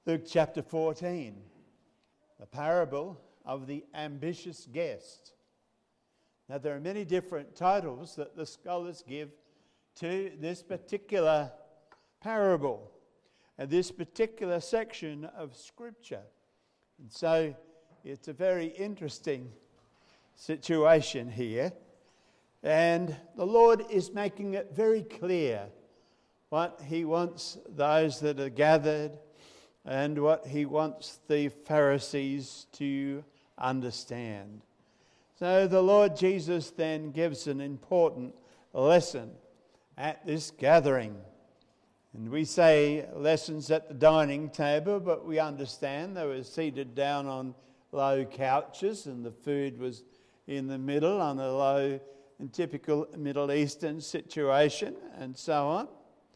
Luke chapter 14, the parable of the ambitious guest. Now, there are many different titles that the scholars give to this particular parable and this particular section of Scripture. And so it's a very interesting situation here. And the Lord is making it very clear what He wants those that are gathered and what He wants the Pharisees to understand. So the Lord Jesus then gives an important lesson at this gathering. And we say lessons at the dining table, but we understand they were seated down on low couches and the food was in the middle on a low and typical Middle Eastern situation and so on.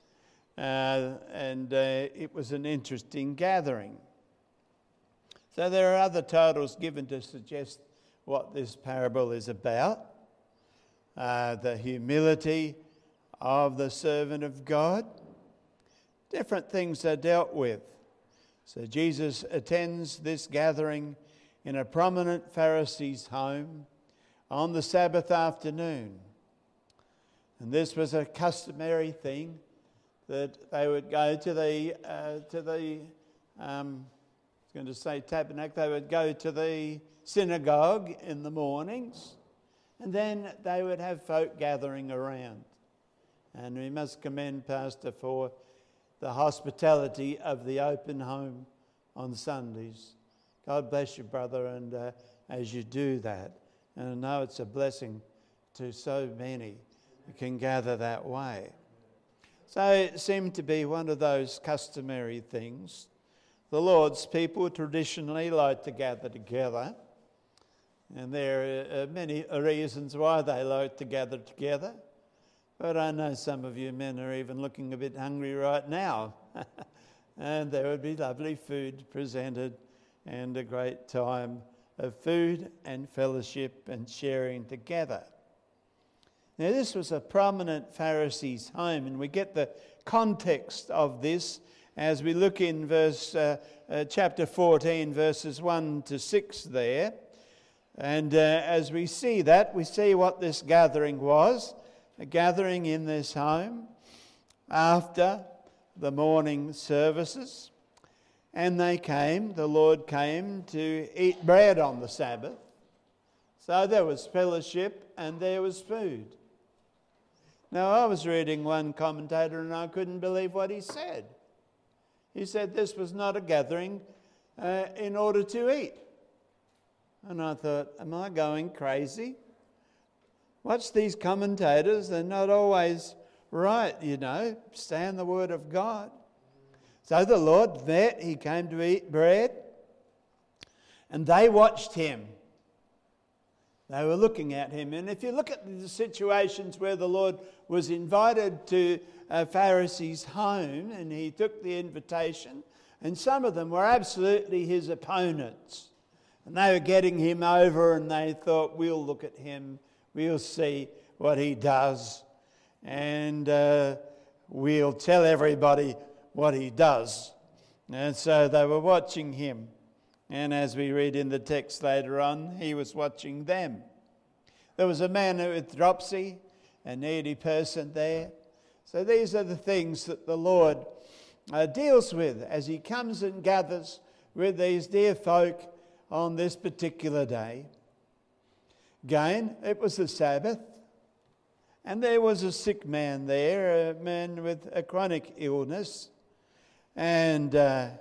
It was an interesting gathering. So there are other titles given to suggest what this parable is about. The humility of the servant of God. Different things are dealt with. So Jesus attends this gathering in a prominent Pharisee's home on the Sabbath afternoon. And this was a customary thing that they would go to the tabernacle, they would go to the synagogue in the mornings, and then they would have folk gathering around. And we must commend Pastor for the hospitality of the open home on Sundays. God bless you, brother, and as you do that. And I know it's a blessing to so many who can gather that way. So it seemed to be one of those customary things. The Lord's people traditionally like to gather together. And there are many reasons why they like to gather together. But I know some of you men are even looking a bit hungry right now. And there would be lovely food presented and a great time of food and fellowship and sharing together. Now, this was a prominent Pharisee's home, and we get the context of this as we look in chapter 14, verses 1 to 6 there. And as we see that, we see what this gathering was, a gathering in this home after the morning services. And the Lord came to eat bread on the Sabbath. So there was fellowship and there was food. Now, I was reading one commentator and I couldn't believe what he said. He said this was not a gathering in order to eat. And I thought, am I going crazy? Watch these commentators, they're not always right, stay on the Word of God. So the Lord met, He came to eat bread, and they watched Him. They were looking at Him. And if you look at the situations where the Lord was invited to a Pharisee's home, and He took the invitation, and some of them were absolutely His opponents. And they were getting Him over, and they thought, we'll look at Him, we'll see what He does, and we'll tell everybody what He does. And so they were watching Him. And as we read in the text later on, He was watching them. There was a man with dropsy, a needy person there. So these are the things that the Lord deals with as He comes and gathers with these dear folk on this particular day. Again, it was the Sabbath. And there was a sick man there, a man with a chronic illness. And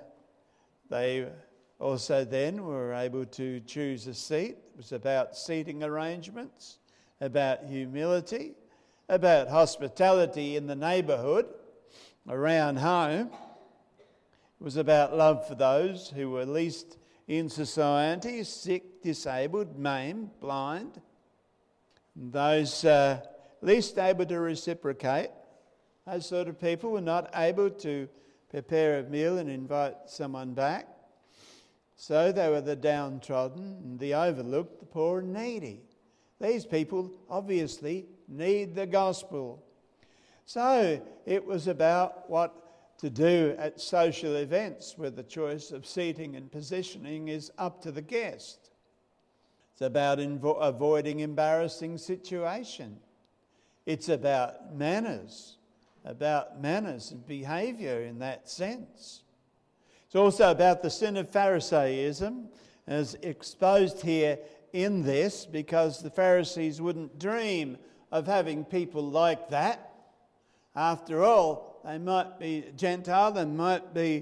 they also then were able to choose a seat. It was about seating arrangements, about humility, about hospitality in the neighbourhood around home. It was about love for those who were least in society, sick, disabled, maimed, blind. And those least able to reciprocate, those sort of people were not able to prepare a meal and invite someone back. So they were the downtrodden and the overlooked, the poor and needy. These people obviously need the gospel. So it was about what to do at social events where the choice of seating and positioning is up to the guest. It's about avoiding embarrassing situations. It's about manners and behaviour in that sense. It's also about the sin of Pharisaism, as exposed here in this, because the Pharisees wouldn't dream of having people like that. After all, they might be Gentile, they might be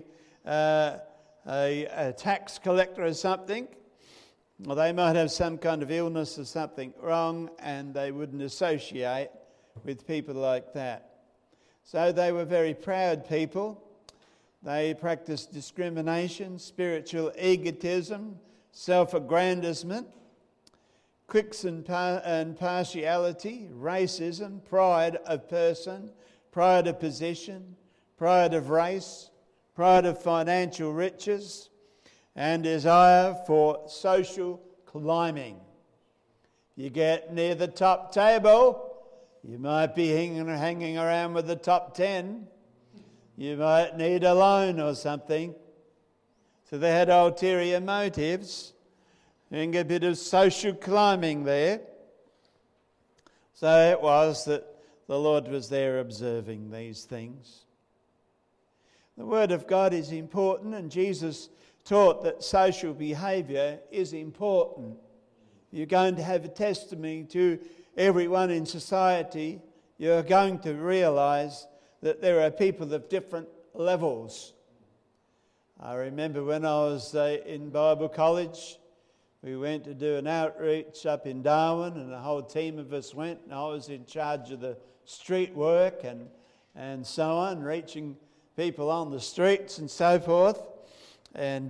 a tax collector or something, or they might have some kind of illness or something wrong, and they wouldn't associate with people like that. So they were very proud people. They practiced discrimination, spiritual egotism, self-aggrandizement, cliques and partiality, racism, pride of person, pride of position, pride of race, pride of financial riches, and desire for social climbing. You get near the top table, you might be hanging around with the top 10. You might need a loan or something. So they had ulterior motives, and a bit of social climbing there. So it was that the Lord was there observing these things. The Word of God is important, and Jesus taught that social behaviour is important. You're going to have a testimony to everyone in society. You're going to realise that there are people of different levels. I remember when I was in Bible college, we went to do an outreach up in Darwin, and a whole team of us went, and I was in charge of the street work and so on, reaching people on the streets and so forth. And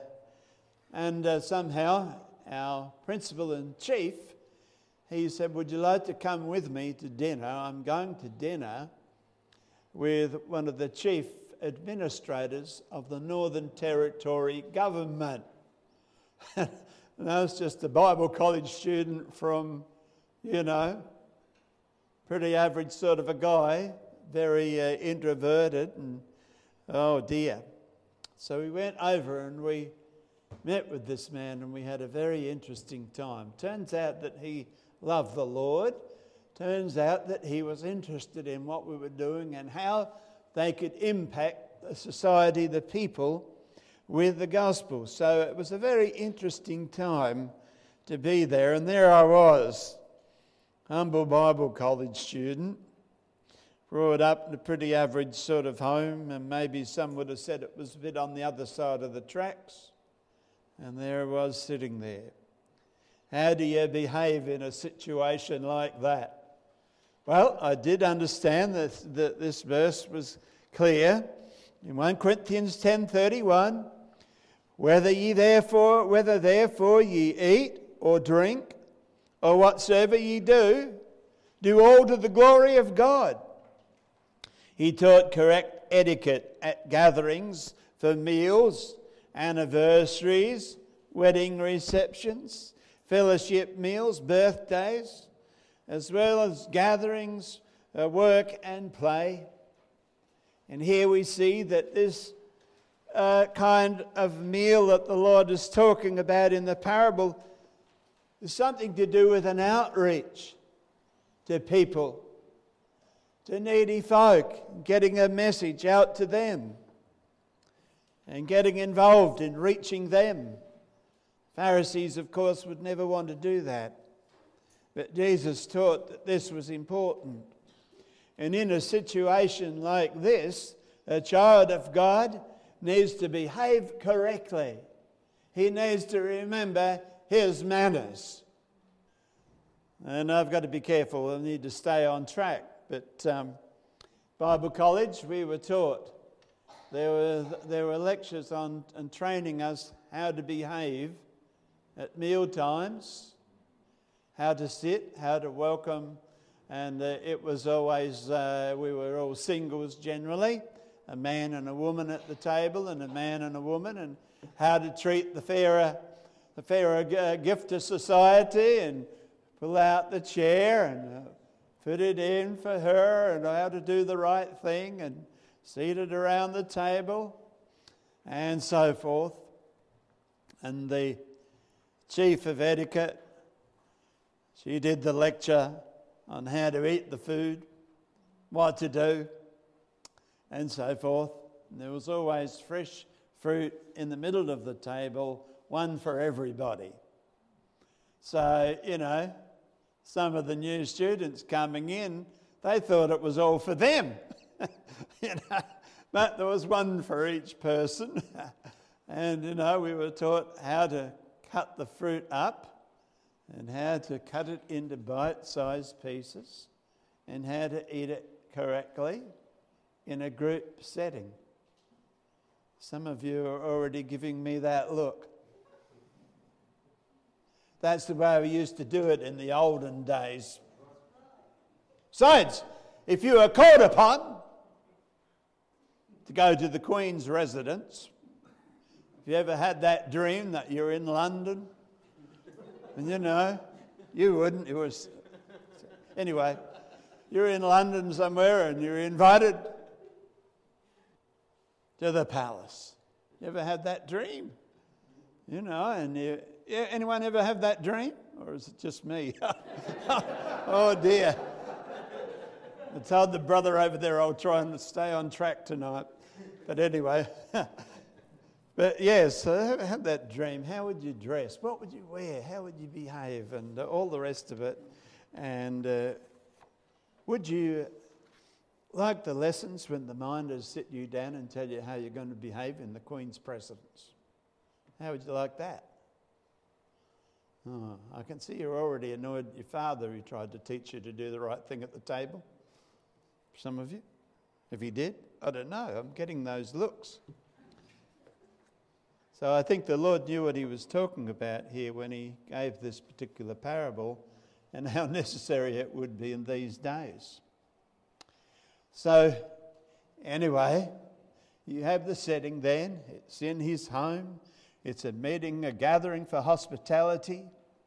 somehow our principal and chief, he said, "Would you like to come with me to dinner? I'm going to dinner with one of the chief administrators of the Northern Territory government." And I was just a Bible college student from, pretty average sort of a guy, very introverted, and oh dear. So we went over and we met with this man, and we had a very interesting time. Turns out that he loved the Lord. Turns out that he was interested in what we were doing and how they could impact the society, the people, with the gospel. So it was a very interesting time to be there. And there I was, humble Bible college student, brought up in a pretty average sort of home, and maybe some would have said it was a bit on the other side of the tracks. And there I was sitting there. How do you behave in a situation like that? Well, I did understand that this verse was clear. In 1 Corinthians 10:31, whether therefore ye eat or drink, or whatsoever ye do all to the glory of God. He taught correct etiquette at gatherings for meals, anniversaries, wedding receptions, fellowship meals, birthdays, as well as gatherings, work and play. And here we see that this kind of meal that the Lord is talking about in the parable is something to do with an outreach to people, to needy folk, getting a message out to them and getting involved in reaching them. Pharisees, of course, would never want to do that. But Jesus taught that this was important. And in a situation like this, a child of God needs to behave correctly. He needs to remember his manners. And I've got to be careful. I need to stay on track. But Bible college, we were taught. There were lectures on and training us how to behave at meal times, how to sit, how to welcome. And it was always, we were all singles generally, a man and a woman at the table, and a man and a woman, and how to treat the fairer gift to society, and pull out the chair and put it in for her, and how to do the right thing, and seated around the table, and so forth. And the chief of etiquette, she did the lecture on how to eat the food, what to do, and so forth. And there was always fresh fruit in the middle of the table, one for everybody. So, some of the new students coming in, they thought it was all for them. But there was one for each person. And, we were taught how to cut the fruit up and how to cut it into bite-sized pieces and how to eat it correctly in a group setting. Some of you are already giving me that look. That's the way we used to do it in the olden days. Besides, if you are called upon to go to the Queen's residence, have you ever had that dream that you're in London? And you wouldn't. It was anyway. You're in London somewhere and you're invited to the palace. You ever had that dream? Anyone ever have that dream? Or is it just me? Oh dear. I told the brother over there I'll try and stay on track tonight. But anyway. But yes, have that dream. How would you dress? What would you wear? How would you behave? And all the rest of it. And would you like the lessons when the minders sit you down and tell you how you're going to behave in the Queen's presence? How would you like that? Oh, I can see you're already annoyed at your father who tried to teach you to do the right thing at the table. Some of you. If he did, I don't know. I'm getting those looks. So I think the Lord knew what he was talking about here when he gave this particular parable and how necessary it would be in these days. So anyway, you have the setting then. It's in his home. It's a meeting, a gathering for hospitality.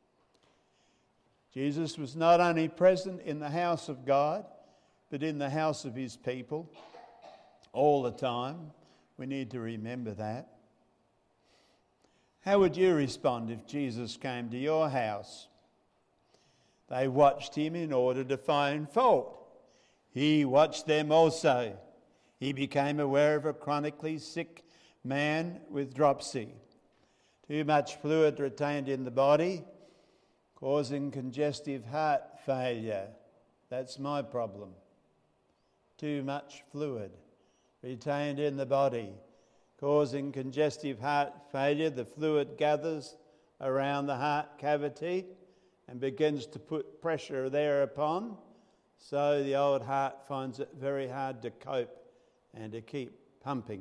Jesus was not only present in the house of God, but in the house of his people all the time. We need to remember that. How would you respond if Jesus came to your house? They watched him in order to find fault. He watched them also. He became aware of a chronically sick man with dropsy. Too much fluid retained in the body, causing congestive heart failure. That's my problem. Too much fluid retained in the body, causing congestive heart failure. The fluid gathers around the heart cavity and begins to put pressure thereupon, so the old heart finds it very hard to cope and to keep pumping.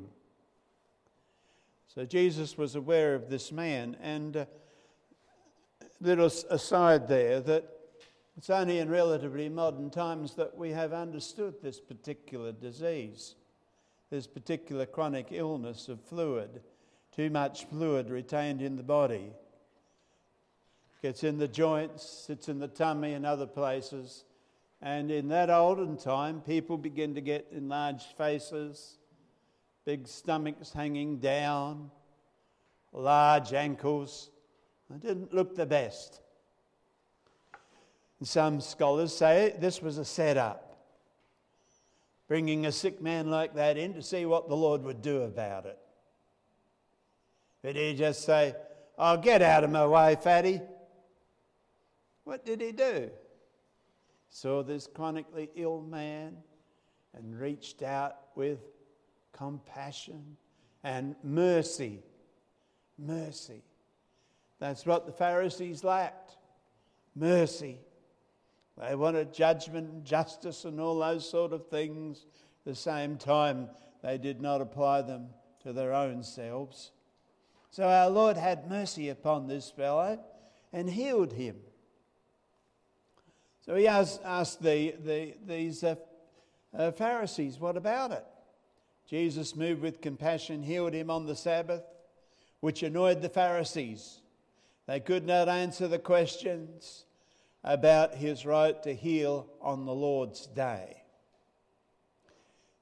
So Jesus was aware of this man, and little aside there, that it's only in relatively modern times that we have understood this particular disease, this particular chronic illness of fluid, too much fluid retained in the body. Gets in the joints, sits in the tummy and other places. And in that olden time, people begin to get enlarged faces, big stomachs hanging down, large ankles. It didn't look the best. And some scholars say this was a setup, bringing a sick man like that in to see what the Lord would do about it. Did he just say, "Oh, get out of my way, fatty"? What did he do? Saw this chronically ill man and reached out with compassion and mercy. Mercy. That's what the Pharisees lacked. Mercy. They wanted judgment and justice and all those sort of things. At the same time, they did not apply them to their own selves. So our Lord had mercy upon this fellow and healed him. So he asked these Pharisees, what about it? Jesus, moved with compassion, healed him on the Sabbath, which annoyed the Pharisees. They could not answer the questions about his right to heal on the Lord's day.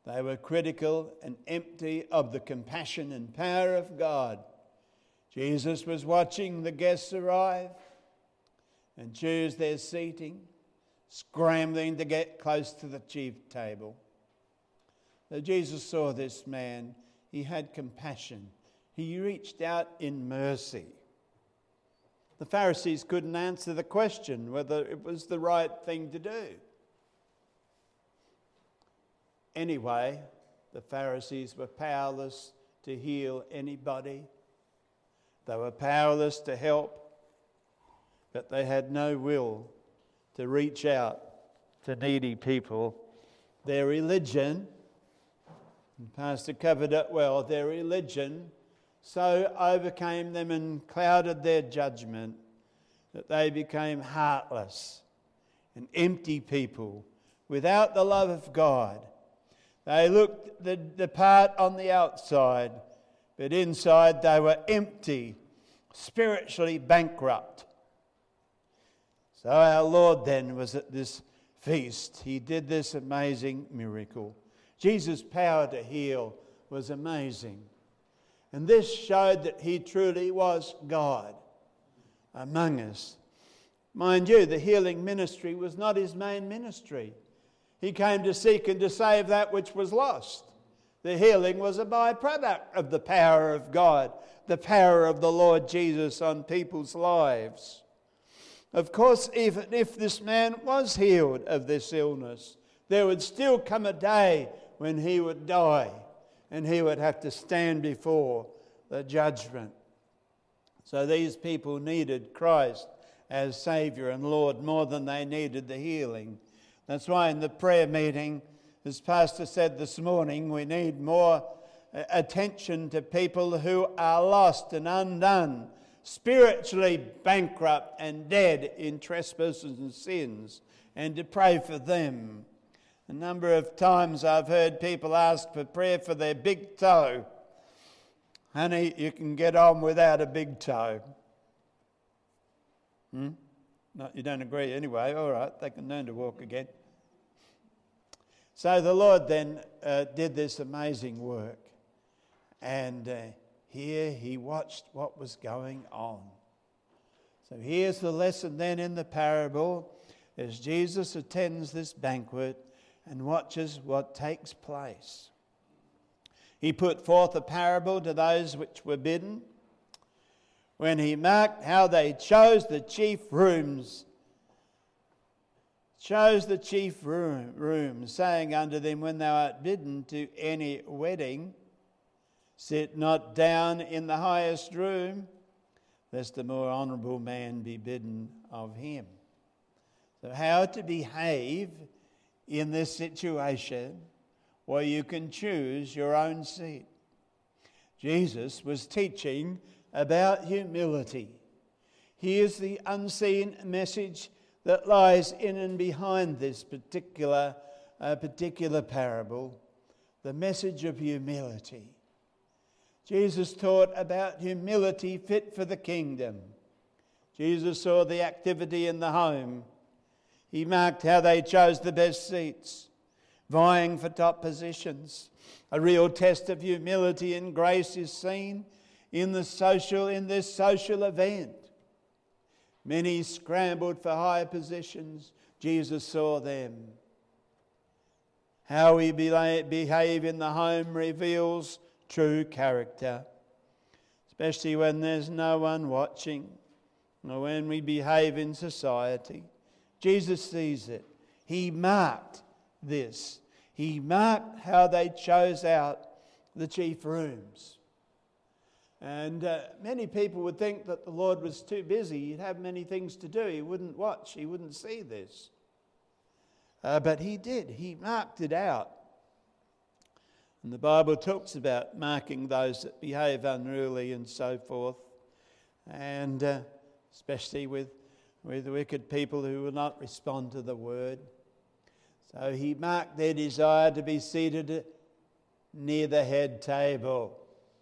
They were critical and empty of the compassion and power of God. Jesus was watching the guests arrive and choose their seating, scrambling to get close to the chief table. So Jesus saw this man. He had compassion. He reached out in mercy. The Pharisees couldn't answer the question whether it was the right thing to do. Anyway, the Pharisees were powerless to heal anybody. They were powerless to help, but they had no will to reach out to needy people. Their religion, and Pastor covered it well, their religion so overcame them and clouded their judgment that they became heartless and empty people without the love of God. They looked the part on the outside, but inside they were empty, spiritually bankrupt. So our Lord then was at this feast. He did this amazing miracle. Jesus' power to heal was amazing. And this showed that he truly was God among us. Mind you, the healing ministry was not his main ministry. He came to seek and to save that which was lost. The healing was a byproduct of the power of God, the power of the Lord Jesus on people's lives. Of course, even if this man was healed of this illness, there would still come a day when he would die and he would have to stand before the judgment. So these people needed Christ as Saviour and Lord more than they needed the healing. That's why in the prayer meeting, as Pastor said this morning, we need more attention to people who are lost and undone, spiritually bankrupt and dead in trespasses and sins, and to pray for them. A number of times I've heard people ask for prayer for their big toe. Honey, you can get on without a big toe. No, you don't agree anyway. All right, they can learn to walk again. So the Lord then did this amazing work. And here he watched what was going on. So here's the lesson then in the parable as Jesus attends this banquet and watches what takes place. He put forth a parable to those which were bidden, when he marked how they chose the chief rooms, saying unto them, when thou art bidden to any wedding, sit not down in the highest room, lest a more honourable man be bidden of him. So how to behave in this situation where you can choose your own seat. Jesus was teaching about humility. Here's the unseen message that lies in and behind this particular parable, the message of humility. Jesus taught about humility fit for the kingdom. Jesus saw the activity in the home. He marked how they chose the best seats, vying for top positions. A real test of humility and grace is seen in this social event. Many scrambled for higher positions. Jesus saw them. How we behave in the home reveals true character, especially when there's no one watching or when we behave in society. Jesus sees it. He marked this. He marked how they chose out the chief rooms. And many people would think that the Lord was too busy. He'd have many things to do. He wouldn't watch. He wouldn't see this. But he did. He marked it out. And the Bible talks about marking those that behave unruly and so forth. And especially with wicked people who will not respond to the word. So he marked their desire to be seated near the head table.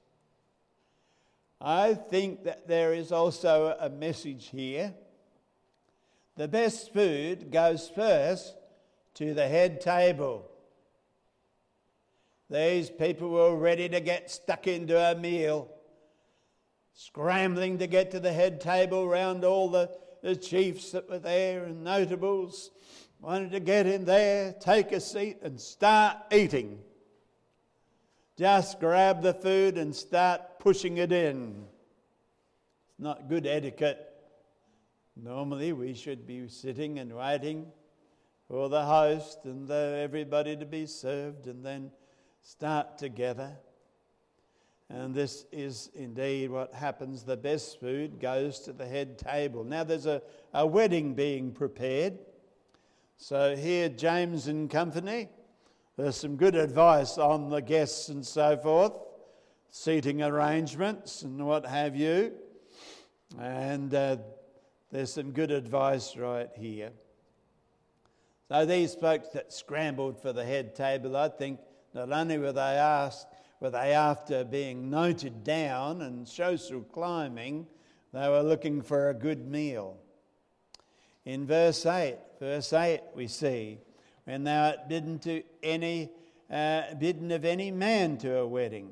I think that there is also a message here. The best food goes first to the head table. These people were ready to get stuck into a meal, scrambling to get to the head table round all the chiefs that were there and notables. Wanted to get in there, take a seat and start eating. Just grab the food and start pushing it in. It's not good etiquette. Normally we should be sitting and waiting for the host and everybody to be served and then start together. And this is indeed what happens. The best food goes to the head table. Now there's a wedding being prepared. So here, James and company, there's some good advice on the guests and so forth, seating arrangements and what have you. And there's some good advice right here. So these folks that scrambled for the head table, I think not only were they after being noted down and social climbing, they were looking for a good meal. In verse 8 we see, when thou art bidden of any man to a wedding.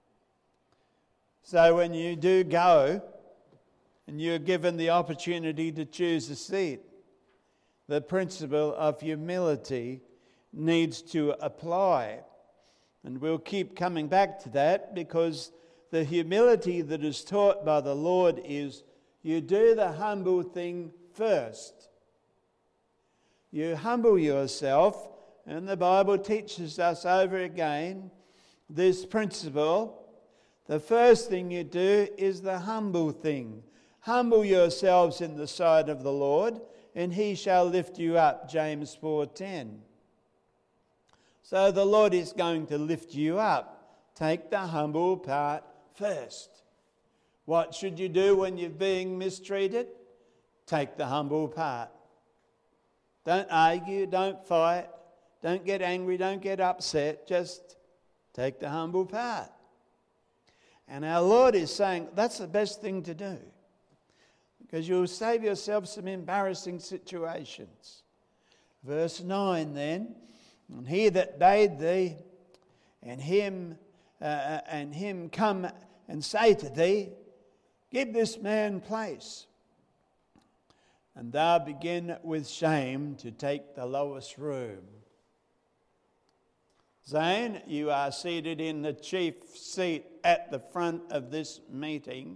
So when you do go and you're given the opportunity to choose a seat, the principle of humility needs to apply. And we'll keep coming back to that, because the humility that is taught by the Lord is you do the humble thing first. You humble yourself, and the Bible teaches us over again this principle. The first thing you do is the humble thing. Humble yourselves in the sight of the Lord, and he shall lift you up, James 4:10. So the Lord is going to lift you up. Take the humble part first. What should you do when you're being mistreated? Take the humble part. Don't argue, don't fight, don't get angry, don't get upset. Just take the humble part. And our Lord is saying that's the best thing to do, because you'll save yourself some embarrassing situations. Verse 9 then, and he that bade thee, and him come and say to thee, give this man place, and thou begin with shame to take the lowest room. Zane, you are seated in the chief seat at the front of this meeting.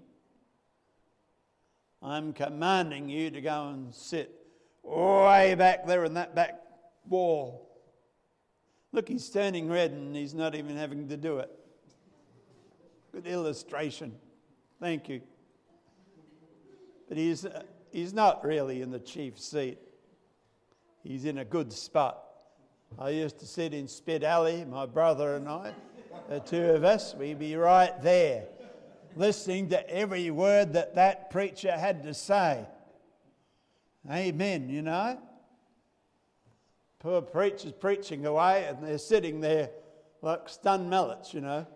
I'm commanding you to go and sit way back there in that back wall. Look, he's turning red and he's not even having to do it. Good illustration. Thank you. But he's not really in the chief seat. He's in a good spot. I used to sit in Spit Alley, my brother and I, the two of us, we'd be right there, listening to every word that preacher had to say. Amen, you know. Poor preachers preaching away and they're sitting there like stunned mallets, you know.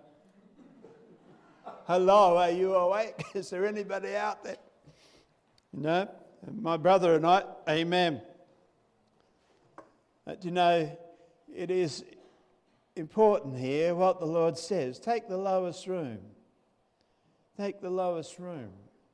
Hello, are you awake? Is there anybody out there? You know, my brother and I, amen. But you know, it is important here what the Lord says. Take the lowest room. Take the lowest room.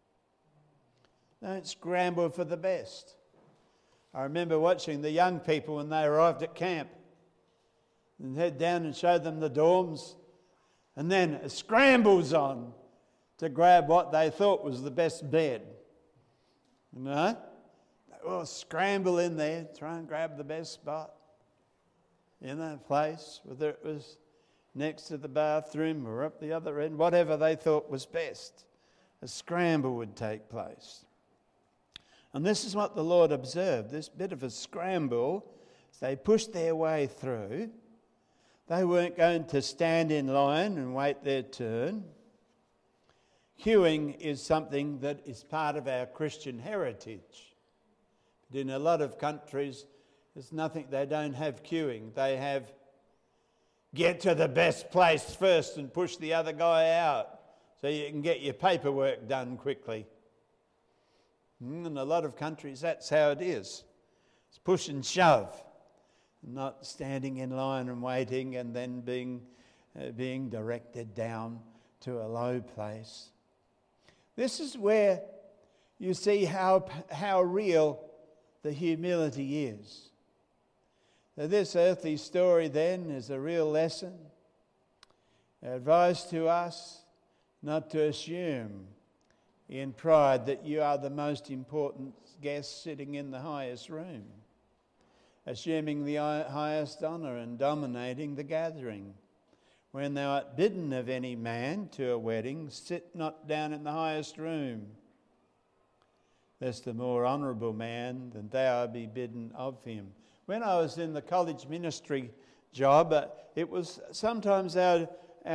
Don't scramble for the best. I remember watching the young people when they arrived at camp and head down and show them the dorms, and then a scramble's on to grab what they thought was the best bed. You know? They all scramble in there, try and grab the best spot in that place, whether it was next to the bathroom or up the other end, whatever they thought was best. A scramble would take place. And this is what the Lord observed, this bit of a scramble. As they pushed their way through, they weren't going to stand in line and wait their turn. Queuing is something that is part of our Christian heritage. But in a lot of countries, there's nothing, they don't have queuing. They have get to the best place first and push the other guy out so you can get your paperwork done quickly. In a lot of countries, that's how it is. It's push and shove, not standing in line and waiting and then being being directed down to a low place. This is where you see how real the humility is. So this earthly story then is a real lesson, advice to us not to assume in pride that you are the most important guest sitting in the highest room, assuming the highest honour and dominating the gathering. When thou art bidden of any man to a wedding, sit not down in the highest room, lest the more honourable man than thou be bidden of him. When I was in the college ministry job, it was sometimes our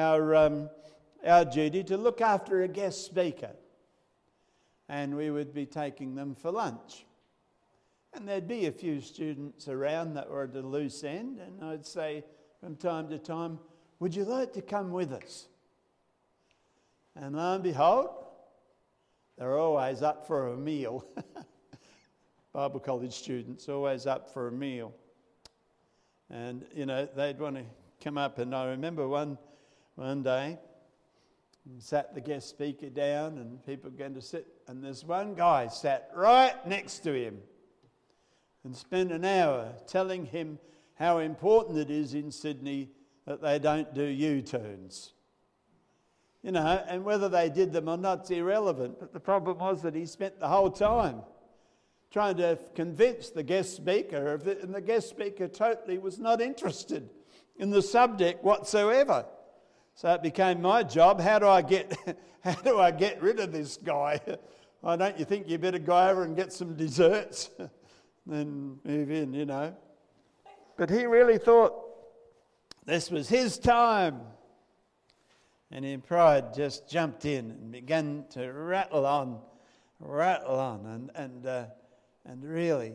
duty to look after a guest speaker, and we would be taking them for lunch. And there'd be a few students around that were at the loose end, and I'd say from time to time, would you like to come with us? And lo and behold, they're always up for a meal. Bible college students always up for a meal. And, they'd want to come up. And I remember one day, sat the guest speaker down and people were going to sit. And this one guy sat right next to him and spent an hour telling him how important it is in Sydney that they don't do U-turns. And whether they did them or not's irrelevant. But the problem was that he spent the whole time trying to convince the guest speaker of it, and the guest speaker totally was not interested in the subject whatsoever. So it became my job. How do I get rid of this guy? Why don't you think you better go over and get some desserts, then move in, But he really thought this was his time. And in pride just jumped in and began to rattle on. And really,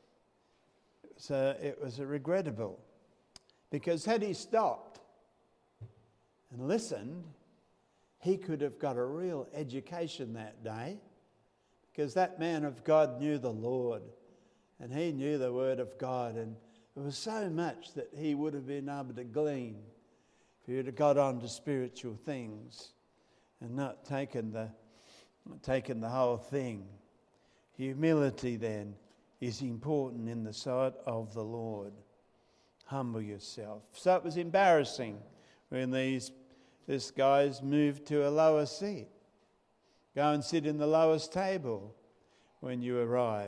so it was regrettable. Because had he stopped and listened, he could have got a real education that day. Because that man of God knew the Lord. And he knew the Word of God. And there was so much that he would have been able to glean if he would have got on to spiritual things and not taken the whole thing. Humility then is important in the sight of the Lord. Humble yourself. So it was embarrassing when this guys moved to a lower seat. Go and sit in the lowest table when you arrive.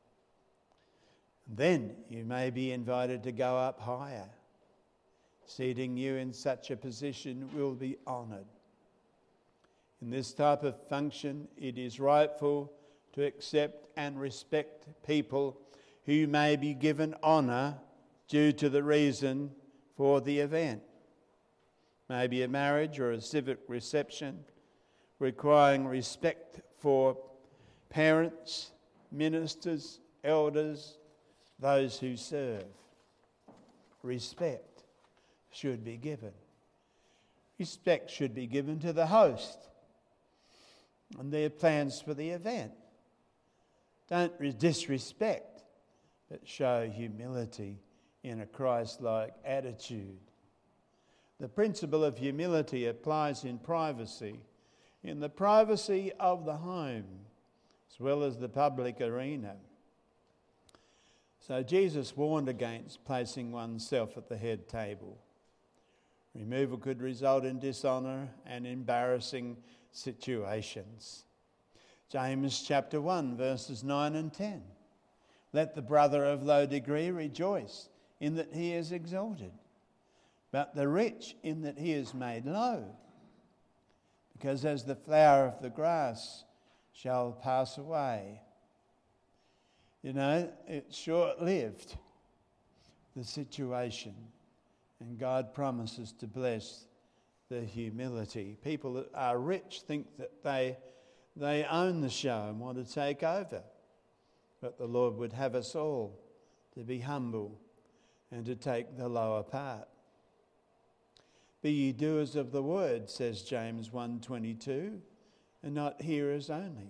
Then you may be invited to go up higher. Seating you in such a position will be honoured. In this type of function, it is rightful to accept and respect people who may be given honour due to the reason for the event. Maybe a marriage or a civic reception requiring respect for parents, ministers, elders, those who serve. Respect should be given. Respect should be given to the host and their plans for the event. Don't disrespect, but show humility in a Christ-like attitude. The principle of humility applies in privacy, in the privacy of the home, as well as the public arena. So Jesus warned against placing oneself at the head table. Removal could result in dishonour and embarrassing situations. James chapter 1 verses 9 and 10. Let the brother of low degree rejoice in that he is exalted, but the rich in that he is made low. Because as the flower of the grass shall pass away. It's short-lived, the situation. And God promises to bless the humility. People that are rich think that they own the show and want to take over. But the Lord would have us all to be humble and to take the lower part. Be ye doers of the word, says James 1:22, and not hearers only,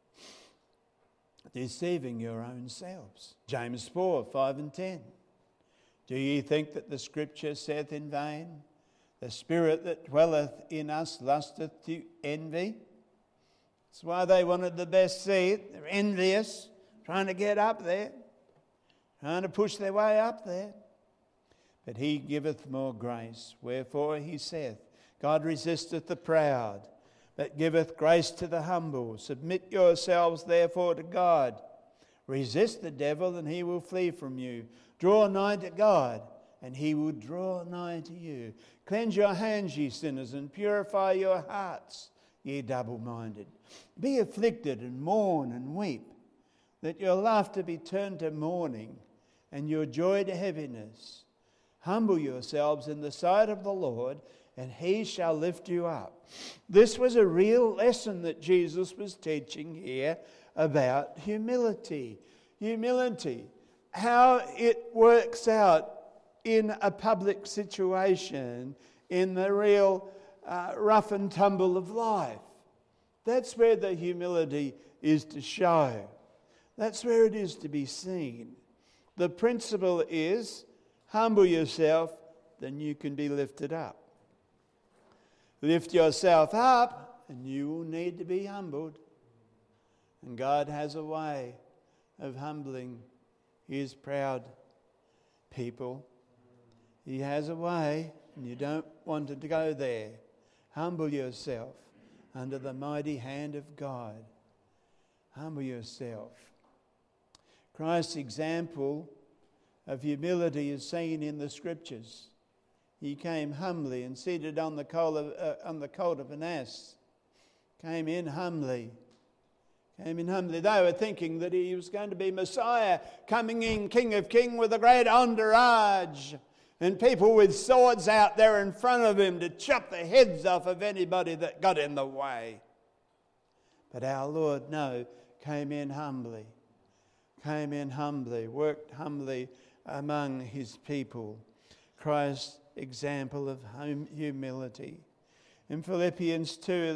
deceiving your own selves. James 4:5 and 10. Do ye think that the scripture saith in vain, The spirit that dwelleth in us lusteth to envy. That's why they wanted the best seat. They're envious, trying to get up there, trying to push their way up there. But he giveth more grace. Wherefore he saith, God resisteth the proud, but giveth grace to the humble. Submit yourselves therefore to God. Resist the devil, and he will flee from you. Draw nigh to God, and he will draw nigh to you. Cleanse your hands, ye sinners, and purify your hearts, ye double-minded. Be afflicted, and mourn, and weep, that your laughter be turned to mourning, and your joy to heaviness. Humble yourselves in the sight of the Lord, and he shall lift you up. This was a real lesson that Jesus was teaching here about humility. Humility, how it works out in a public situation, in the real rough and tumble of life. That's where the humility is to show. That's where it is to be seen. The principle is, humble yourself, then you can be lifted up. Lift yourself up, and you will need to be humbled. And God has a way of humbling his proud people. He has a way, and you don't want to go there. Humble yourself under the mighty hand of God. Humble yourself. Christ's example of humility is seen in the Scriptures. He came humbly and seated on the colt of an ass. Came in humbly. They were thinking that he was going to be Messiah, coming in King of Kings with a great entourage, and people with swords out there in front of him to chop the heads off of anybody that got in the way. But our Lord, came in humbly, worked humbly among his people. Christ's example of humility. In Philippians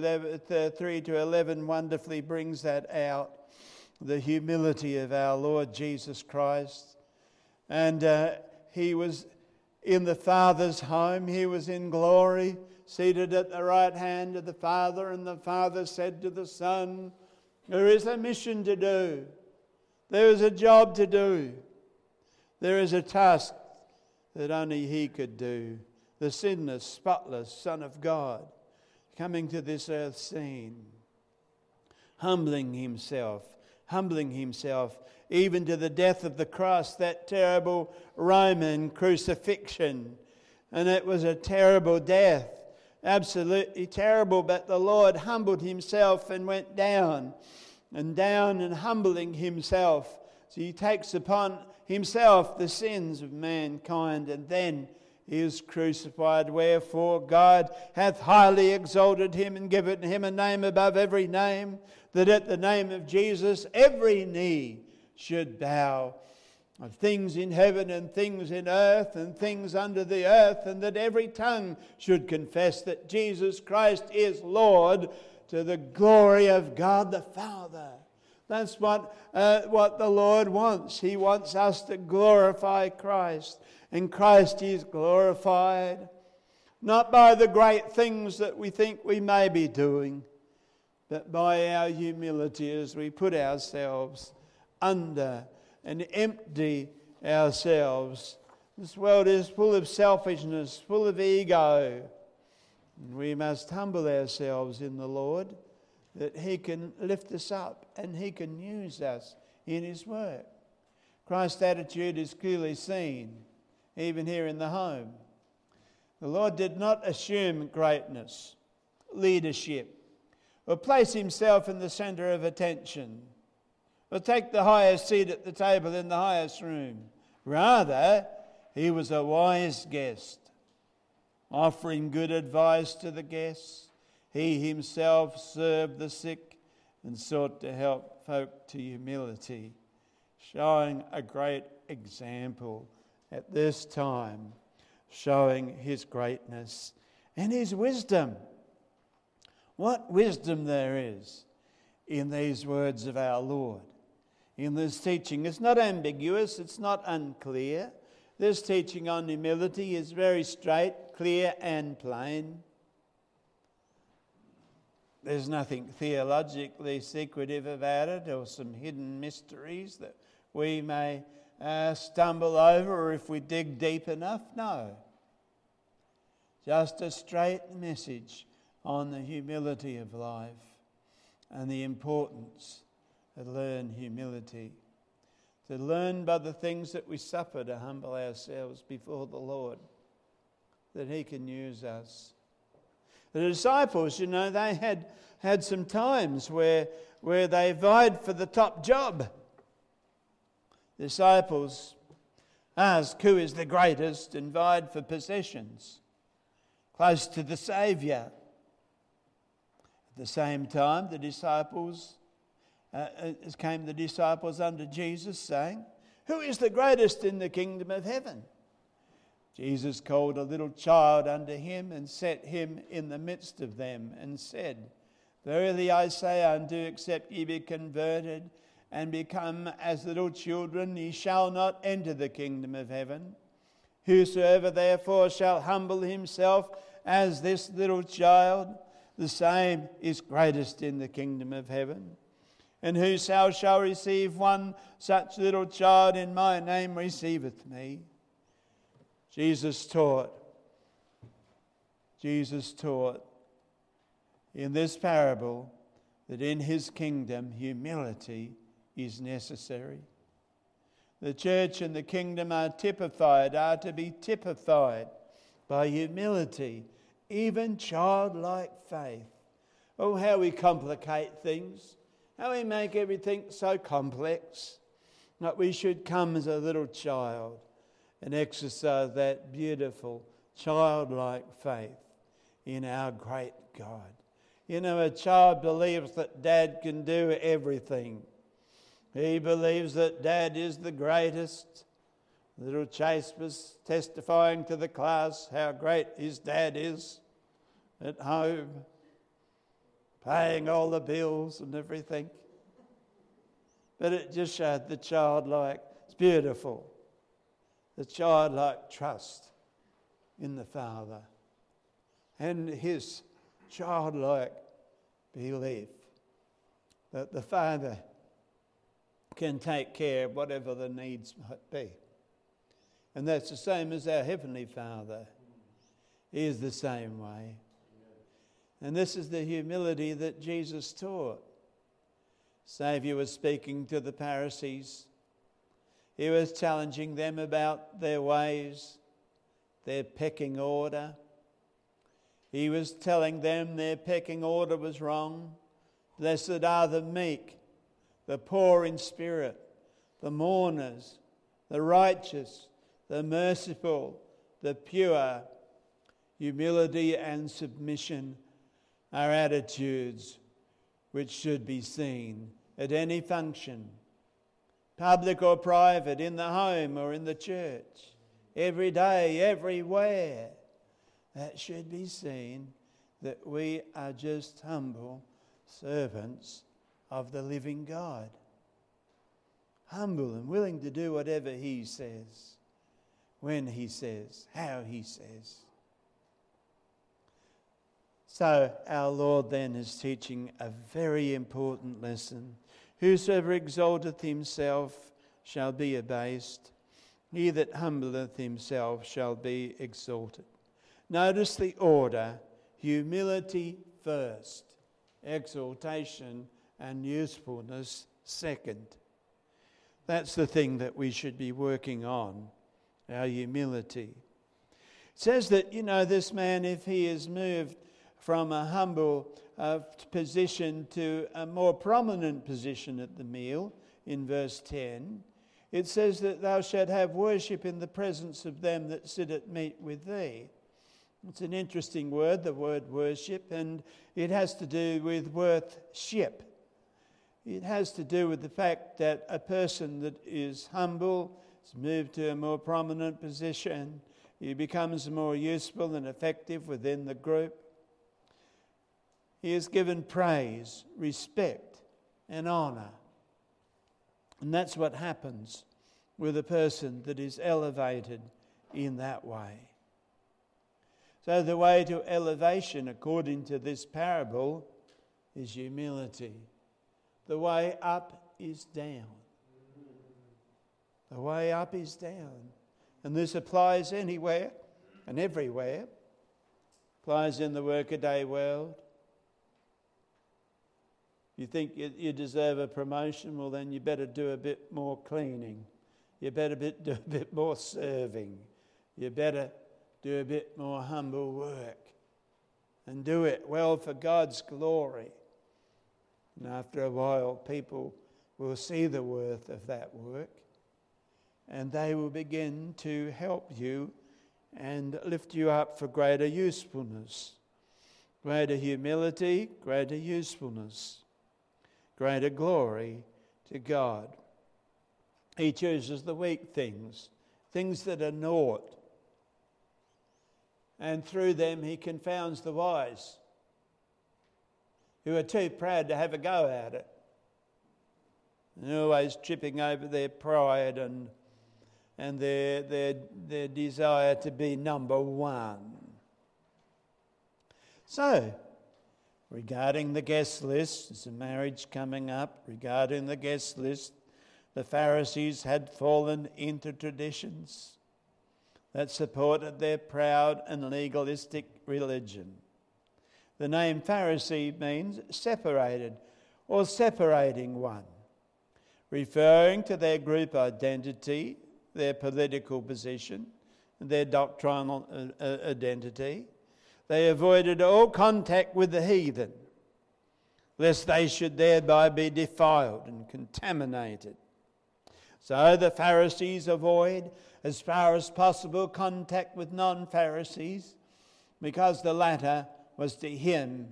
3-11 wonderfully brings that out, the humility of our Lord Jesus Christ. And he was in the Father's home, he was in glory, seated at the right hand of the Father, and the Father said to the Son, there is a mission to do. There is a job to do. There is a task that only he could do. The sinless, spotless Son of God coming to this earth scene, humbling himself even to the death of the cross, that terrible Roman crucifixion. And it was a terrible death, absolutely terrible, but the Lord humbled himself and went down and humbling himself. So he takes upon himself the sins of mankind, and then he is crucified. Wherefore God hath highly exalted him and given him a name above every name, that at the name of Jesus every knee should bow, of things in heaven and things in earth and things under the earth, and that every tongue should confess that Jesus Christ is Lord, to the glory of God the Father. That's what the Lord wants. He wants us to glorify Christ. And Christ is glorified not by the great things that we think we may be doing, but by our humility as we put ourselves under and empty ourselves. This world is full of selfishness, full of ego. And we must humble ourselves in the Lord, that he can lift us up and he can use us in his work. Christ's attitude is clearly seen even here in the home. The Lord did not assume greatness, leadership, or place himself in the centre of attention, or take the highest seat at the table in the highest room. Rather, he was a wise guest, offering good advice to the guests. He himself served the sick and sought to help folk to humility, showing a great example at this time, showing his greatness and his wisdom. What wisdom there is in these words of our Lord, in this teaching. It's not ambiguous, it's not unclear. This teaching on humility is very straight clear and plain. There's nothing theologically secretive about it or some hidden mysteries that we may stumble over if we dig deep enough. No. Just a straight message on the humility of life and the importance to learn humility. To learn by the things that we suffer to humble ourselves before the Lord, that He can use us. The disciples, they had some times where they vied for the top job. The disciples asked who is the greatest and vied for possessions close to the Saviour. At the same time, the disciples unto Jesus, saying, "Who is the greatest in the kingdom of heaven?" Jesus called a little child unto him and set him in the midst of them and said, "Verily I say unto you, except ye be converted and become as little children, ye shall not enter the kingdom of heaven. Whosoever therefore shall humble himself as this little child, the same is greatest in the kingdom of heaven. And whoso shall receive one such little child in my name receiveth me." Jesus taught in this parable that in His kingdom humility is necessary. The church and the kingdom are to be typified by humility, even childlike faith. Oh, how we complicate things, how we make everything so complex. That we should come as a little child and exercise that beautiful childlike faith in our great God. A child believes that Dad can do everything. He believes that Dad is the greatest. Little Chase was testifying to the class how great his dad is at home, paying all the bills and everything. But it just showed the childlike, it's beautiful, the childlike trust in the Father and his childlike belief that the Father can take care of whatever the needs might be. And that's the same as our Heavenly Father. He is the same way. And this is the humility that Jesus taught. Saviour was speaking to the Pharisees. He was challenging them about their ways, their pecking order. He was telling them their pecking order was wrong. Blessed are the meek, the poor in spirit, the mourners, the righteous, the merciful, the pure. Humility and submission are attitudes which should be seen at any function, public or private, in the home or in the church, every day, everywhere. That should be seen, that we are just humble servants of the living God. Humble and willing to do whatever He says, when He says, how He says. So our Lord then is teaching a very important lesson. Whosoever exalteth himself shall be abased. He that humbleth himself shall be exalted. Notice the order: humility first, exaltation and usefulness second. That's the thing that we should be working on, our humility. It says that, this man, if he is moved from a humble position to a more prominent position at the meal, in verse 10, it says that thou shalt have worship in the presence of them that sit at meat with thee. It's an interesting word, the word worship, and it has to do with worthship. It has to do with the fact that a person that is humble is moved to a more prominent position. He becomes more useful and effective within the group. He is given praise, respect, and honour. And that's what happens with a person that is elevated in that way. So the way to elevation, according to this parable, is humility. The way up is down. The way up is down. And this applies anywhere and everywhere. Applies in the workaday world. You think you deserve a promotion? Well, then you better do a bit more cleaning. You better do a bit more serving. You better do a bit more humble work. And do it well for God's glory. And after a while, people will see the worth of that work. And they will begin to help you and lift you up for greater usefulness. Greater humility, greater usefulness. Greater glory to God. He chooses the weak things, things that are naught. And through them he confounds the wise, who are too proud to have a go at it. And always tripping over their pride and their desire to be number one. So, regarding the guest list, there's a marriage coming up. Regarding the guest list, the Pharisees had fallen into traditions that supported their proud and legalistic religion. The name Pharisee means separated or separating one, referring to their group identity, their political position, their doctrinal identity. They avoided all contact with the heathen, lest they should thereby be defiled and contaminated. So the Pharisees avoid, as far as possible, contact with non-Pharisees, because the latter was to him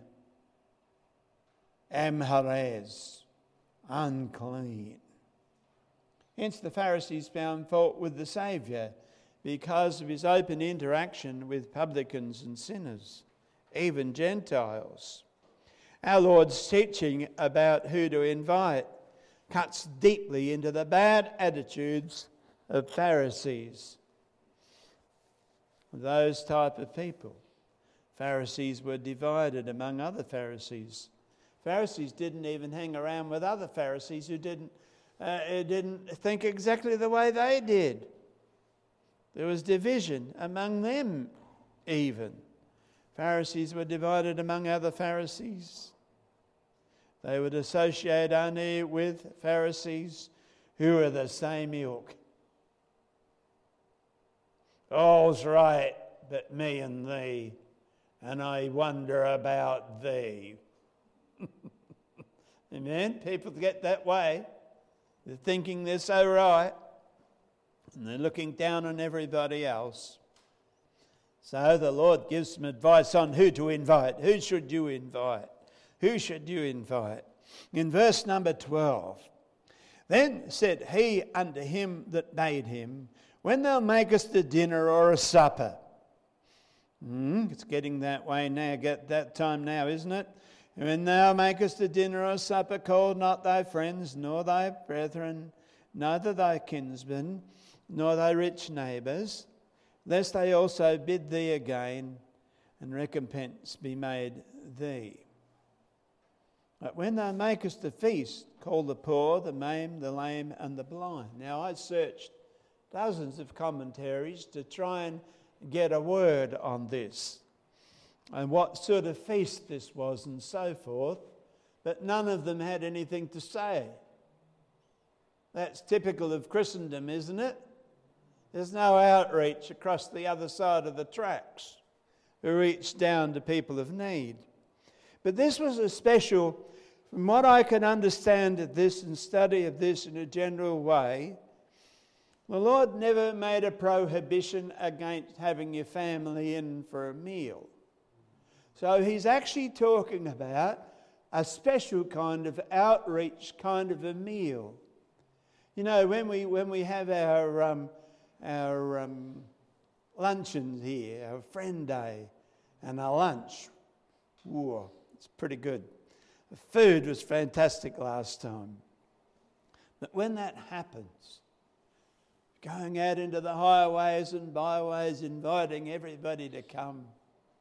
amhares, unclean. Hence the Pharisees found fault with the Saviour because of his open interaction with publicans and sinners, even Gentiles. Our Lord's teaching about who to invite cuts deeply into the bad attitudes of Pharisees. Those type of people. Pharisees were divided among other Pharisees. Pharisees didn't even hang around with other Pharisees who didn't think exactly the way they did. There was division among them even. Pharisees were divided among other Pharisees. They would associate only with Pharisees who were the same ilk. All's right but me and thee, and I wonder about thee. Amen? People get that way. They're thinking they're so right, and they're looking down on everybody else. So the Lord gives some advice on who to invite. Who should you invite? Who should you invite? In verse number 12, then said he unto him that made him, when thou makest a dinner or a supper. It's getting that way now, get that time now, isn't it? When thou makest a dinner or a supper, call not thy friends, nor thy brethren, neither thy kinsmen, nor thy rich neighbours, lest they also bid thee again, and recompense be made thee. But when thou makest a feast, call the poor, the maimed, the lame, and the blind. Now I searched dozens of commentaries to try and get a word on this, and what sort of feast this was and so forth, but none of them had anything to say. That's typical of Christendom, isn't it? There's no outreach across the other side of the tracks to reach down to people of need. But this was a special, from what I can understand of this and study of this in a general way, the Lord never made a prohibition against having your family in for a meal. So he's actually talking about a special kind of outreach, kind of a meal. You know, when we have our luncheons here, our friend day and our lunch, whoa, it's pretty good. The food was fantastic last time. But when that happens, going out into the highways and byways, inviting everybody to come,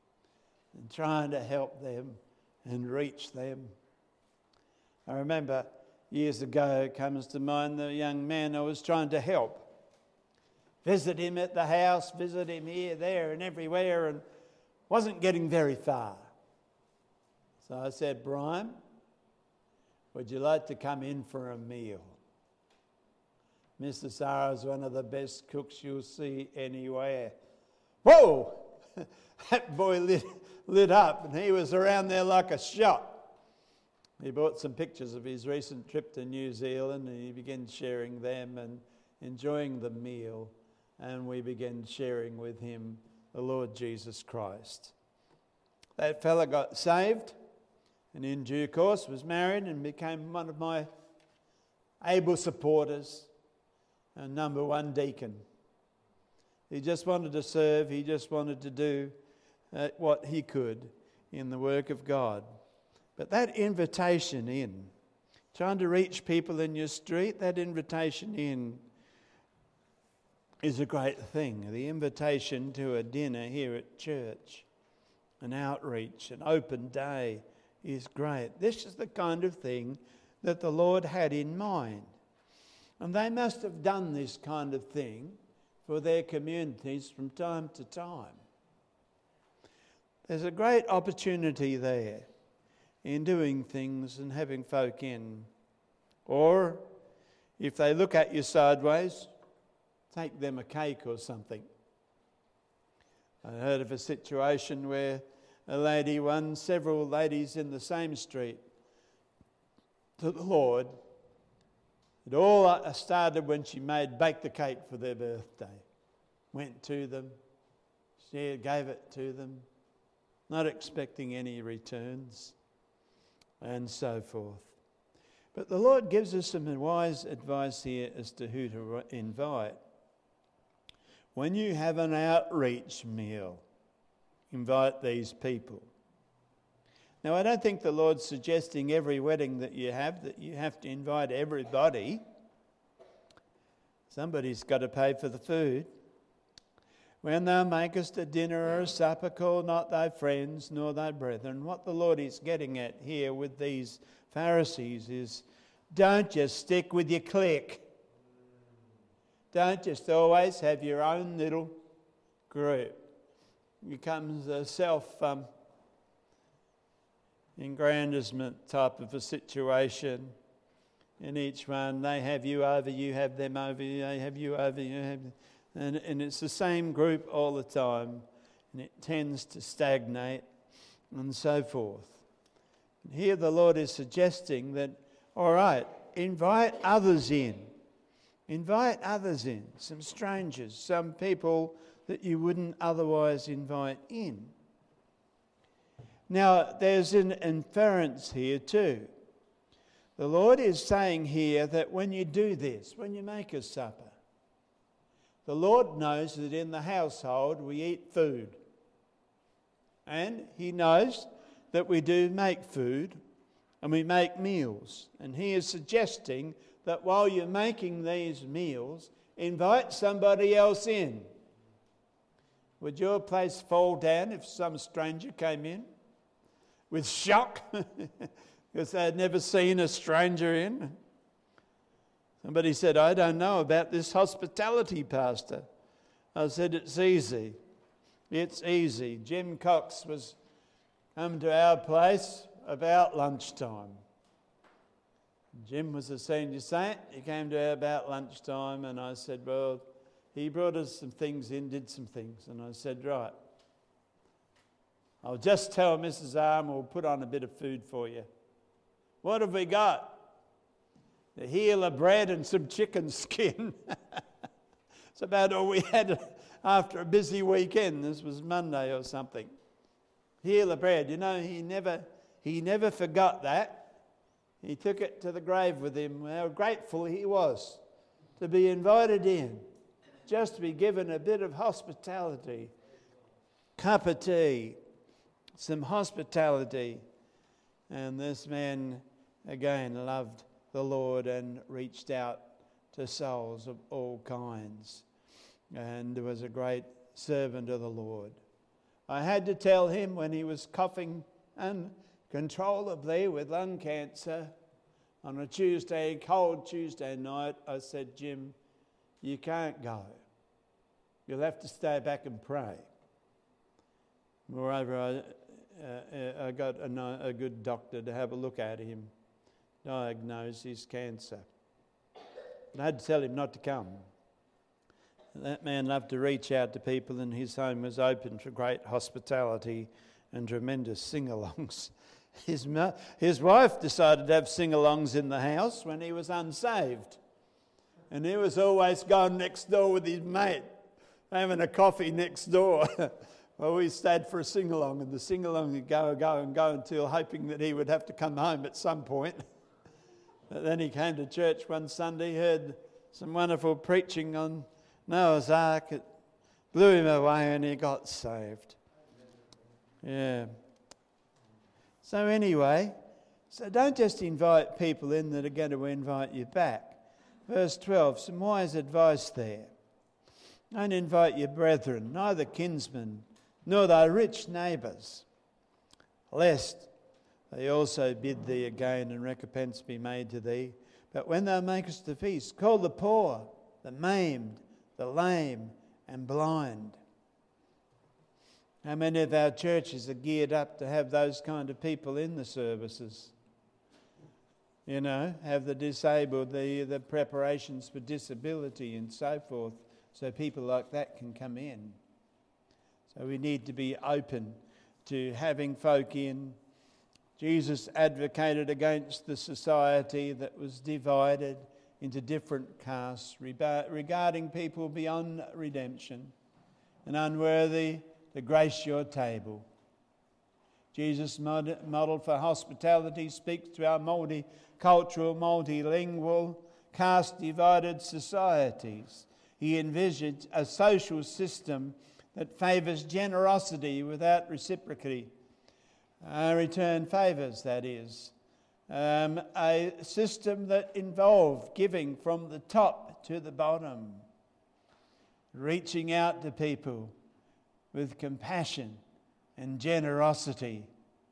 and trying to help them and reach them. I remember years ago, it comes to mind, the young man I was trying to help. Visit him at the house, visit him here, there and everywhere, and wasn't getting very far. So I said, Brian, would you like to come in for a meal? Mr. Sarah's one of the best cooks you'll see anywhere. Whoa! That boy lit up, and he was around there like a shot. He brought some pictures of his recent trip to New Zealand, and he began sharing them and enjoying the meal. And we began sharing with him the Lord Jesus Christ. That fella got saved, and in due course was married and became one of my able supporters and number one deacon. He just wanted to serve. He just wanted to do what he could in the work of God. But that invitation in, trying to reach people in your street, that invitation in is a great thing. The invitation to a dinner here at church, an outreach, an open day is great. This is the kind of thing that the Lord had in mind. And they must have done this kind of thing for their communities from time to time. There's a great opportunity there in doing things and having folk in. Or if they look at you sideways, take them a cake or something. I heard of a situation where a lady won several ladies in the same street to the Lord. It all started when she baked the cake for their birthday. Went to them, she gave it to them, not expecting any returns, and so forth. But the Lord gives us some wise advice here as to who to invite. When you have an outreach meal, invite these people. Now, I don't think the Lord's suggesting every wedding that you have to invite everybody. Somebody's got to pay for the food. When thou makest a dinner or a supper, call not thy friends nor thy brethren. What the Lord is getting at here with these Pharisees is, don't just stick with your clique. Don't just always have your own little group. It becomes a self-aggrandizement type of a situation. In each one, they have you over, you have them over, they have you over, you have them. And it's the same group all the time, and it tends to stagnate and so forth. And here the Lord is suggesting that, all right, invite others in. Invite others in, some strangers, some people that you wouldn't otherwise invite in. Now, there's an inference here too. The Lord is saying here that when you do this, when you make a supper, the Lord knows that in the household we eat food. And He knows that we do make food and we make meals. And He is suggesting that while you're making these meals, invite somebody else in. Would your place fall down if some stranger came in with shock because they had never seen a stranger in? Somebody said, I don't know about this hospitality, Pastor. I said, it's easy. It's easy. Jim Cox was come to our place about lunchtime. Jim was a senior saint. He came to about lunchtime, and I said, well, he brought us some things in, did some things. And I said, right, I'll just tell Mrs. Arm we'll put on a bit of food for you. What have we got? A heel of bread and some chicken skin. It's about all we had after a busy weekend. This was Monday or something. Heel of bread. You know, he never forgot that. He took it to the grave with him. How grateful he was to be invited in, just to be given a bit of hospitality, cup of tea, some hospitality. And this man, again, loved the Lord and reached out to souls of all kinds and was a great servant of the Lord. I had to tell him when he was coughing uncontrollably with lung cancer on a cold Tuesday night, I said, Jim, you can't go. You'll have to stay back and pray. Moreover, I got a good doctor to have a look at him, diagnose his cancer. But I had to tell him not to come. That man loved to reach out to people, and his home was open for great hospitality and tremendous sing-alongs. His wife decided to have sing-alongs in the house when he was unsaved. And he was always going next door with his mate, having a coffee next door. Well, we stayed for a sing-along, and the sing-along would go until hoping that he would have to come home at some point. But then he came to church one Sunday, heard some wonderful preaching on Noah's Ark. It blew him away and he got saved. Yeah. So anyway, don't just invite people in that are going to invite you back. Verse 12, some wise advice there. Don't invite your brethren, neither kinsmen, nor thy rich neighbours, lest they also bid thee again and recompense be made to thee. But when thou makest the feast, call the poor, the maimed, the lame and blind. How many of our churches are geared up to have those kind of people in the services? You know, have the disabled, the preparations for disability and so forth, so people like that can come in. So we need to be open to having folk in. Jesus advocated against the society that was divided into different castes regarding people beyond redemption and unworthy to grace your table. Jesus' model for hospitality speaks to our multicultural, multilingual, caste-divided societies. He envisaged a social system that favours generosity without reciprocity. Return favours, that is. A system that involved giving from the top to the bottom, reaching out to people with compassion and generosity.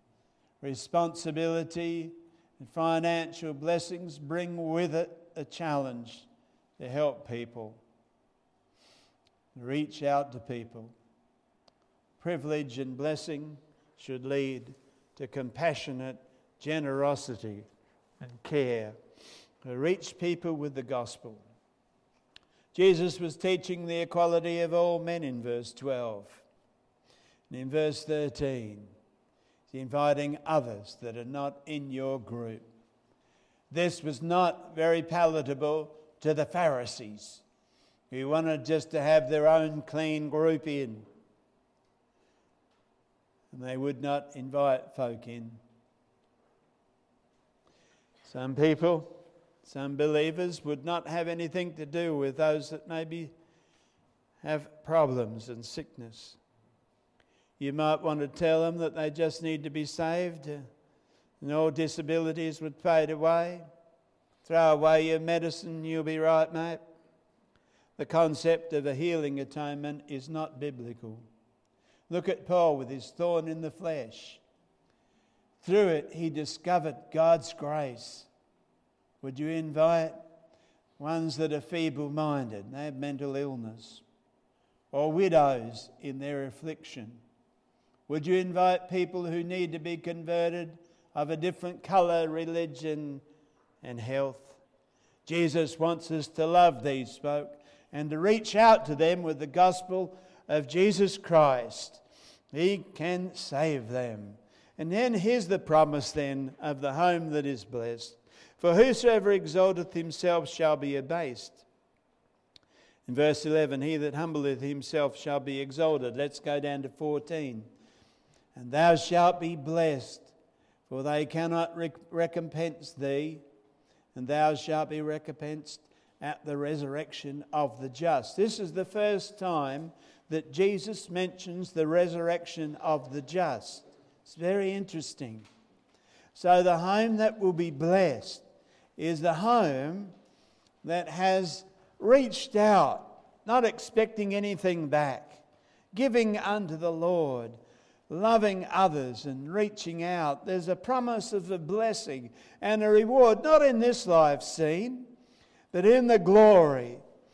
Responsibility and financial blessings bring with it a challenge to help people. Reach out to people. Privilege and blessing should lead to compassionate generosity and care. To reach people with the gospel. Jesus was teaching the equality of all men in verse 12. And in verse 13, he's inviting others that are not in your group. This was not very palatable to the Pharisees, who wanted just to have their own clean group in. And they would not invite folk in. Some people, some believers would not have anything to do with those that maybe have problems and sickness. You might want to tell them that they just need to be saved and all disabilities would fade away. Throw away your medicine, you'll be right, mate. The concept of a healing atonement is not biblical. Look at Paul with his thorn in the flesh. Through it, he discovered God's grace. Would you invite ones that are feeble-minded, they have mental illness, or widows in their affliction? Would you invite people who need to be converted of a different colour, religion and health? Jesus wants us to love these folk and to reach out to them with the gospel of Jesus Christ. He can save them. And then here's the promise then of the home that is blessed. For whosoever exalteth himself shall be abased. In verse 11, he that humbleth himself shall be exalted. Let's go down to 14. And thou shalt be blessed, for they cannot recompense thee, and thou shalt be recompensed at the resurrection of the just. This is the first time that Jesus mentions the resurrection of the just. It's very interesting. So the home that will be blessed is the home that has reached out, not expecting anything back, giving unto the Lord, loving others and reaching out. There's a promise of a blessing and a reward, not in this life scene, but in the glory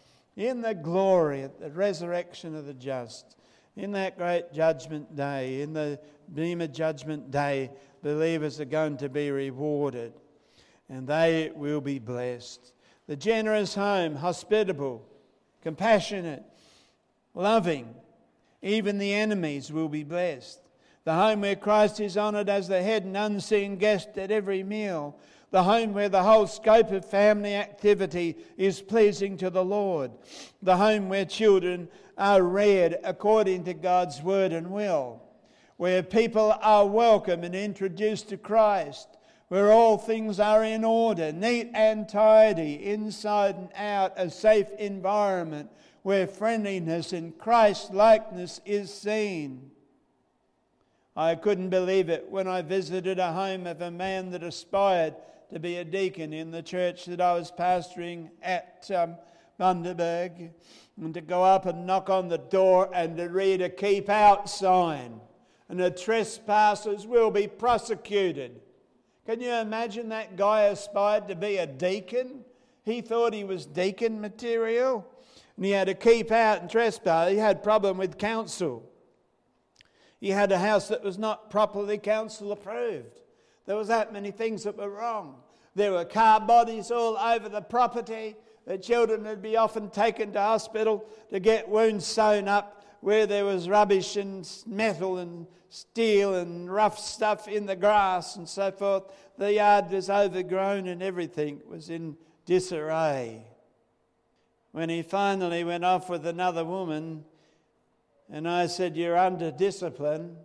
at the resurrection of the just, in that great judgment day, in the Bema judgment day. Believers are going to be rewarded and they will be blessed. The generous home, hospitable, compassionate, loving. Even the enemies will be blessed. The home where Christ is honoured as the head and unseen guest at every meal. The home where the whole scope of family activity is pleasing to the Lord. The home where children are reared according to God's word and will. Where people are welcome and introduced to Christ. Where all things are in order, neat and tidy, inside and out, a safe environment where friendliness and Christ-likeness is seen. I couldn't believe it when I visited a home of a man that aspired to be a deacon in the church that I was pastoring at Bundaberg, and to go up and knock on the door and to read a keep out sign, and the trespassers will be prosecuted. Can you imagine that guy aspired to be a deacon? He thought he was deacon material, and he had to keep out and trespass. He had a problem with council. He had a house that was not properly council approved. There was that many things that were wrong. There were car bodies all over the property. The children would be often taken to hospital to get wounds sewn up where there was rubbish and metal and steel and rough stuff in the grass and so forth. The yard was overgrown and everything was in disarray. When he finally went off with another woman, and I said, "You're under discipline."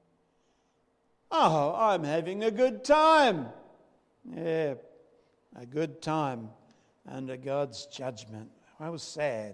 "Oh, I'm having a good time." Yeah, a good time under God's judgment. How sad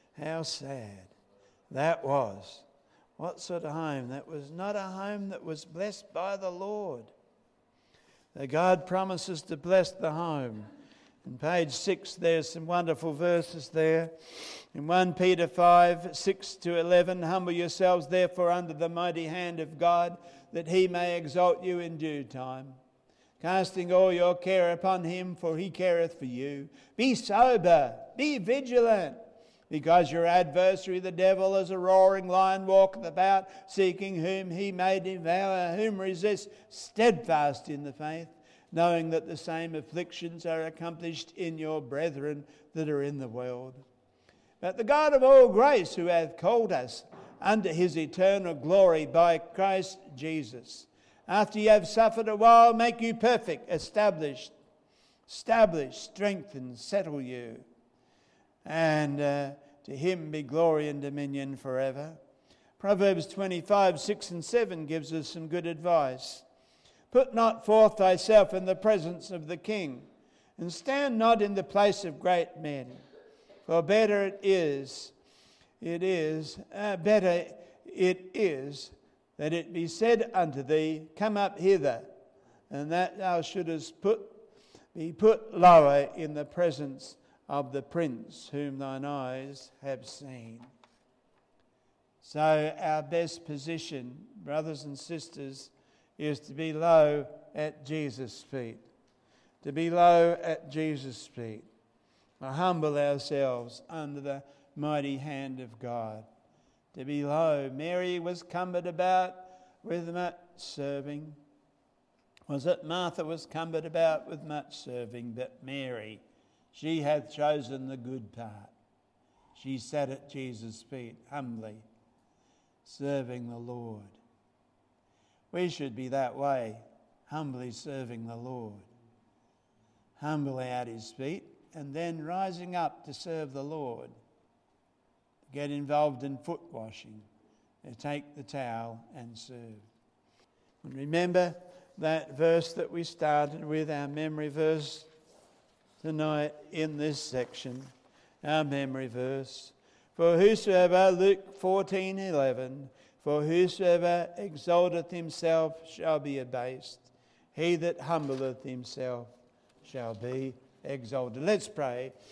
that was. What sort of home? That was not a home that was blessed by the Lord. That God promises to bless the home. In page 6, there's some wonderful verses there. In 1 Peter 5, 6 to 11, "Humble yourselves therefore under the mighty hand of God, that he may exalt you in due time. Casting all your care upon him, for he careth for you. Be sober, be vigilant, because your adversary the devil as a roaring lion walketh about, seeking whom he may devour, whom resist steadfast in the faith, knowing that the same afflictions are accomplished in your brethren that are in the world. But the God of all grace, who hath called us unto his eternal glory by Christ Jesus, after ye have suffered a while, make you perfect, establish, strengthen, settle you. And to him be glory and dominion forever." Proverbs 25, 6 and 7 gives us some good advice. "Put not forth thyself in the presence of the king, and stand not in the place of great men. For better it is that it be said unto thee, Come up hither, and that thou shouldest be put lower in the presence of the prince whom thine eyes have seen." So our best position, brothers and sisters, is to be low at Jesus' feet. To be low at Jesus' feet. To humble ourselves under the mighty hand of God. To be low. Mary was cumbered about with much serving. Was it Martha was cumbered about with much serving, but Mary, she hath chosen the good part. She sat at Jesus' feet humbly, serving the Lord. We should be that way, humbly serving the Lord. Humbly at his feet, and then rising up to serve the Lord. Get involved in foot washing, and take the towel and serve. And remember that verse that we started with, our memory verse tonight in this section, our memory verse. For whosoever, Luke 14:11, for whosoever exalteth himself shall be abased. He that humbleth himself shall be exalted. Let's pray.